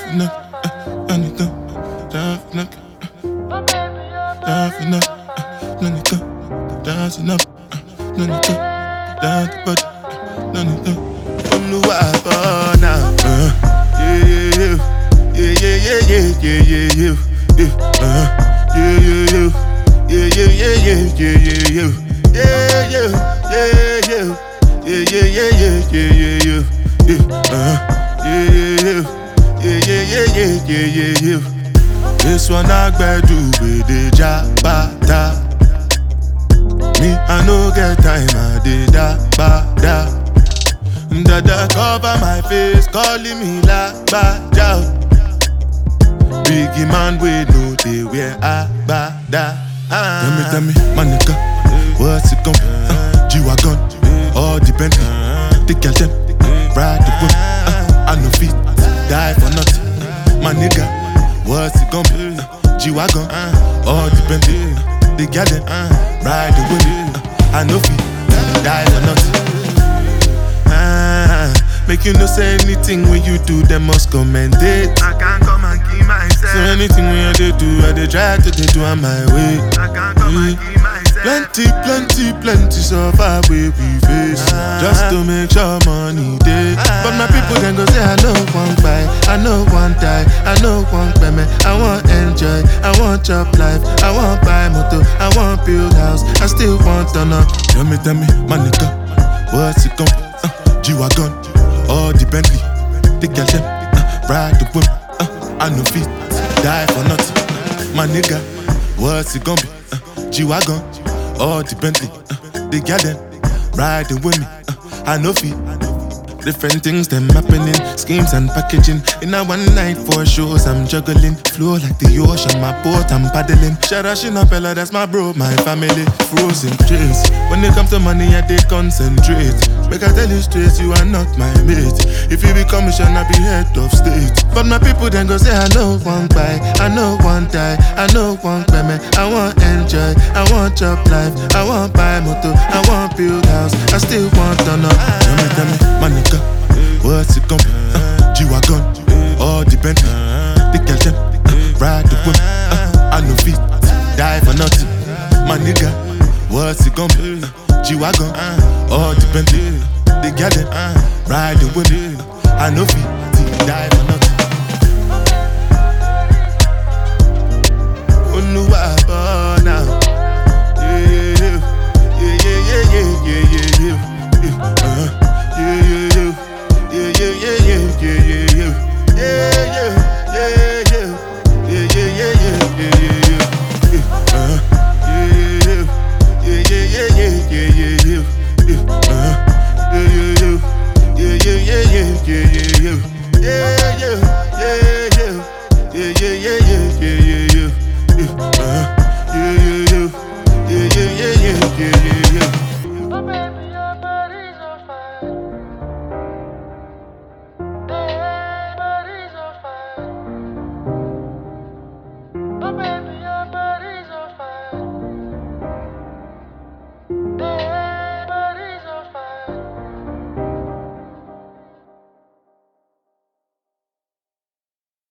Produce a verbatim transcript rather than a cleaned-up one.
for nothing, uh, anything, die for nothing, uh, die for nothing, uh, anything, dancing up, uh, anything, down the budget, uh, anything. Oluwa bona, uh, yeah yeah yeah, yeah yeah yeah yeah yeah yeah yeah, uh, yeah yeah yeah, yeah yeah yeah yeah yeah yeah yeah, yeah yeah yeah yeah, yeah yeah yeah yeah yeah yeah, yeah, uh. Yeah, yeah, yeah, yeah, yeah, yeah, yeah, yeah, yeah. This one I gotta do with the jabata. Me, I no get time, I did da ba da. Dada cover my face, calling me la ba da. Biggie man, we know they wear a ba da. Tell me, tell me, my nigga, what's it gon' be? Uh, G-Wagon, all the Bentley, the girl them, ride the whip. Uh, I no feet. Die for nothing, my nigga. What's it gon' be? Uh, G-Wagon, uh, all the Bentley, uh, the garden, uh, ride the wind. Uh, I know feet, die for nothing. Uh, make you no say anything when you do, them must commend it. I can't come and keep myself. So anything when they do, I they try to they do on my way. I can't come yeah. and keep myself. Plenty, plenty, plenty so far we we face, uh, just to make sure money day. Uh, but my people then go say I know one buy, I know one die, I know one payment. I want enjoy, I want job life, I want buy motor, I want build house, I still want to know. Tell me, tell me, my nigga, what's it gon' be? Uh, G-Wagon, all the Bentley, the girl them, uh, ride the whip. Uh, I no feet, die for nothing, my nigga. What's it gon' be? Uh, G-Wagon, all the Bentley, uh, the garden, riding with me. Uh, I know feet. Different things them happening, schemes and packaging. In a one night for shows I'm juggling. Flow like the ocean, my boat I'm paddling. Sharashin Appella, that's my bro, my family. Frozen dreams. When it comes to money, I they concentrate. Make I tell you straight, you are not my mate. If you be commission, I be head of state. But my people then go say I know one buy, I know one die, I know one payment. I want enjoy, I want job life, I want buy motor, I want build house, I still want to know. Tell me, tell me, my nigga, what's it gon' be? Uh, G-Wagon, all the Bentley, the girl them, uh, ride the whip. Uh, I no feet, die for nothing, my nigga. What's it gon' be? Uh, G-Wagon, all the Bentley, the girl them, uh, ride the whip. I no feet, die for nothing.